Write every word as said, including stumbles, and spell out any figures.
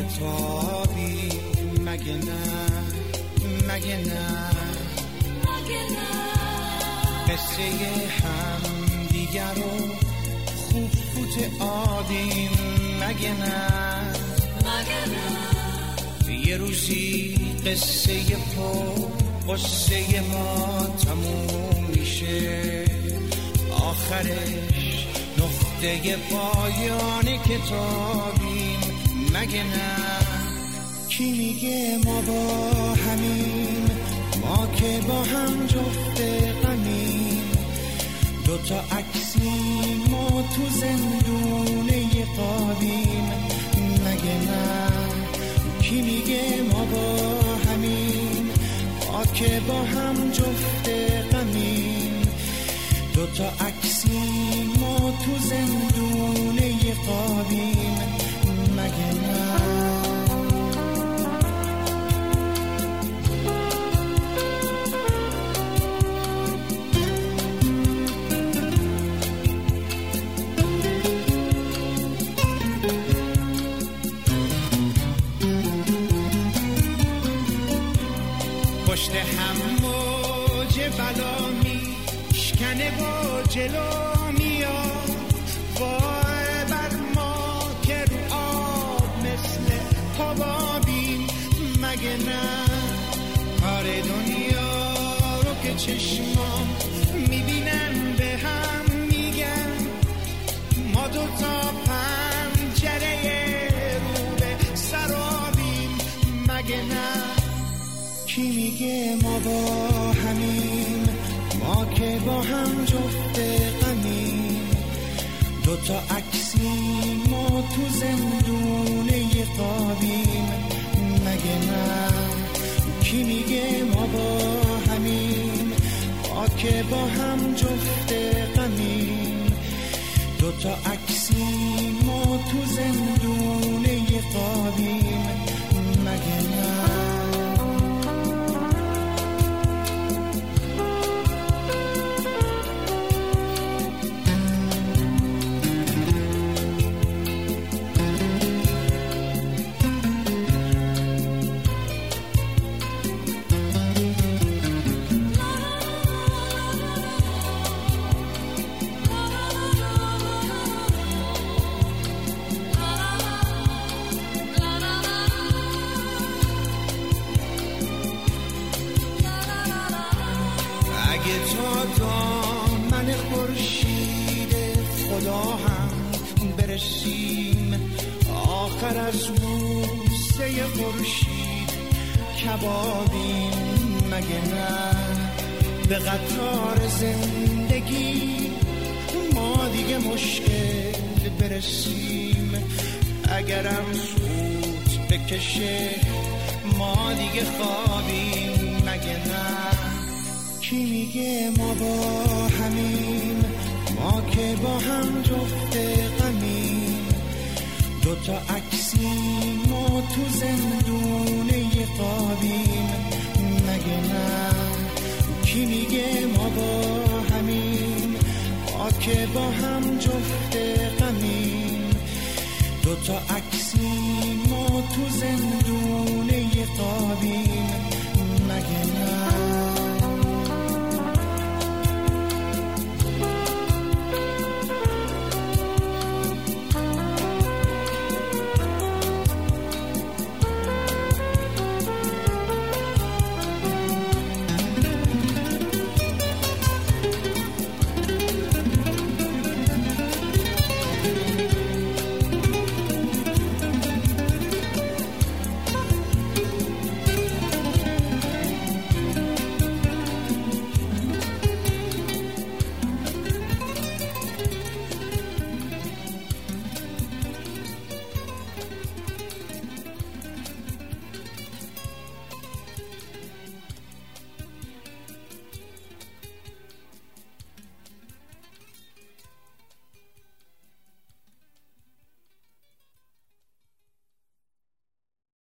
کتابی مگه نه مگه نه قصه هم دیگر رو خوب فوت آبیم مگه نه یه روزی قصه پا قصه ما تموم میشه آخرش نقطه پایان کتابیم مگه نه کی میگه ما با همیم ما که با هم جفت غمیم دوتا عکسیم ما تو زندونه قابیم مگه نه کی میگه ما با همیم ما که با هم جفت غمیم دوتا عکسیم ما تو زندونه قابیم مگه نه پشت هم موج بلا میشکنه و جلو میاد وای بر ما که رو آب مثل حبابیم مگه نه کار دنیا رو که چشمام میبینن به هم میگن ما دوتا پنجره رو به سرابیم مگه نه کی میگه ما با همیم ما که با هم جفت غمیم دوتا عکسیم ما تو زندونه قابیم مگه نه کی میگه ما با همیم ما که با هم جفت غمیم دوتا عکسیم ما تو زندونه قابیم مگه نه اگه تا دامن خورشید خدا هم برسیم آخر از بوسه خورشید کبابیم مگه نه به قطار زندگی ما دیگه مشکل برسیم اگرم سوت بکشه ما دیگه خوابیم مگه نه کی میگه ما با همیم ما که با هم جفت غمیم دوتا عکسیم ما تو زندونه قابیم مگه نه کی میگه ما با همیم ما که با هم جفت غمیم دوتا عکسیم ما تو زندونه قابیم